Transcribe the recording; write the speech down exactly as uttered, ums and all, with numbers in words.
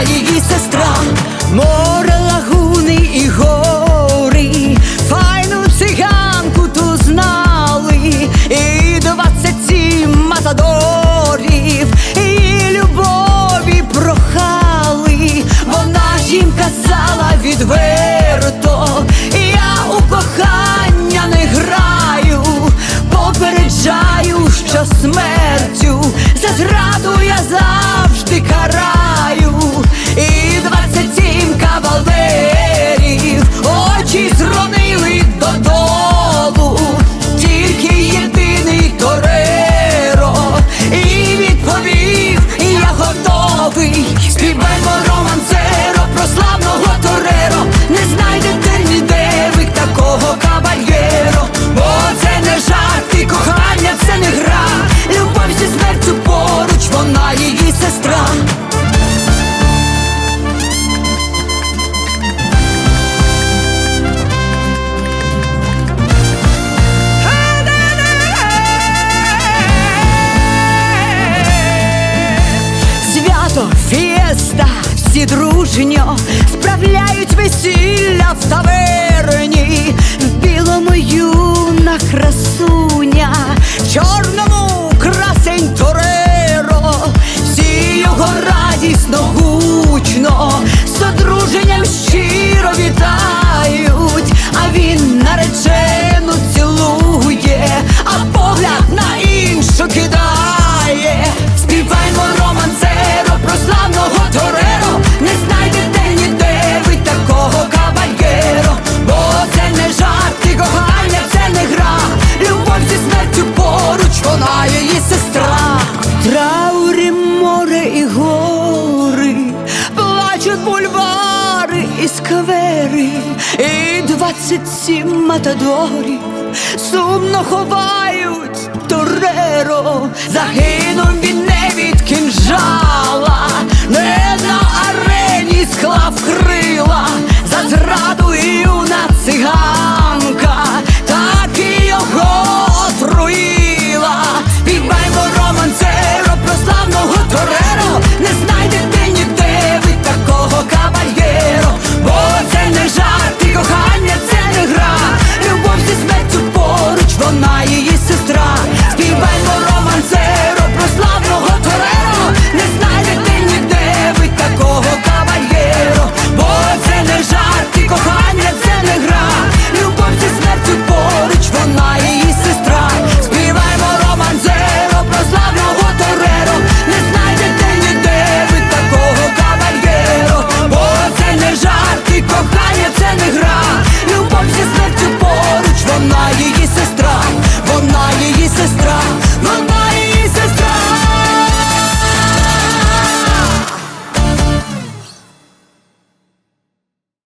вона її сестра. Море, лагуни і гори, файну циганку ту знали, і двадцять сім матадорів її любові прохали. Вона ж їм казала відверто: я у кохання не граю, попереджаю, що смертю за зраду я завжди караю. І двадцять сім кавалерів очі зронили додолу, тільки єдиний Тореро і відповів: я готовий. Співаймо романсеро про славного Тореро, не знайдете ніде ви такого кавальєро. Бо це не жарт і кохання це не гра, любов зі смертю поруч, вона її сестра. Свято, фієста, всі дружньо справляють весілля в таверні. В білому юна красуня, в чорному красень Тореро. Всі його радісно, гучно з одруженням щиро вітають, а він наречену цілує, а погляд на іншу кидає. Співаймо романсеро про славного Тореро, не знайдете ніде ви такого кавальєро. Бо це не жарт і кохання це не гра, любов зі смертю поруч, вона її сестра. В траурі море і гори, плачуть бульвари і сквери, і двадцять сім матадорів сумно ховають Тореро. Загинув він не від кинжалу,